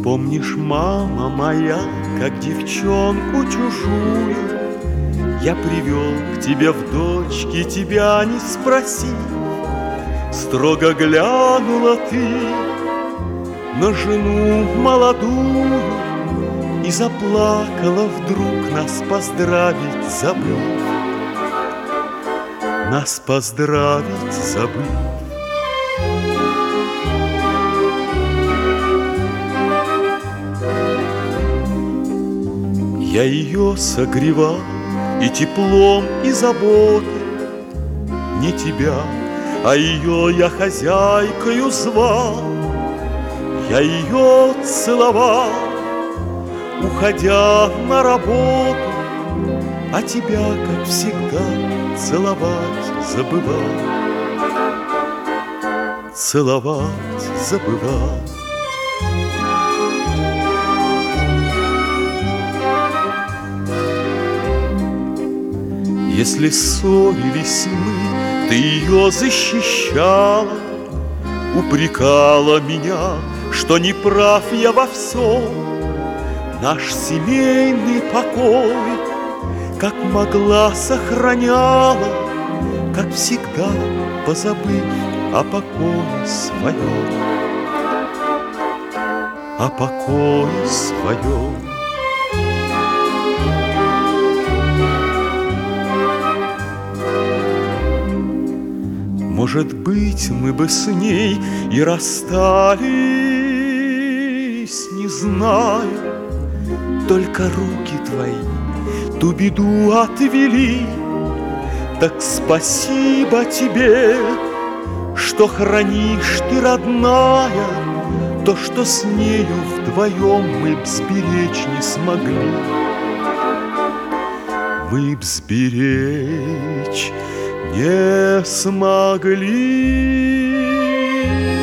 Помнишь, мама моя, как девчонку чужую я привел к тебе в дочки, тебя не спросив. Строго глянула ты на жену молодую и заплакала вдруг, нас поздравить забыв. Нас поздравить забыв. Я ее согревал и теплом, и заботой, не тебя, а ее я хозяйкою звал. Я ее целовал, уходя на работу, а тебя, как всегда, целовать забывал. Целовать забывал. Если ссорились мы, ты ее защищала, упрекала меня, что не прав я во всем. Наш семейный покой, как могла, сохраняла, как всегда, позабыв о покое своем. О покое своем. Может быть, мы бы с ней и расстались, не знаю, только руки твои ту беду отвели. Так спасибо тебе, что хранишь ты, родная, то, что с нею вдвоем мы б сберечь не смогли. Мы б сберечь не смогли.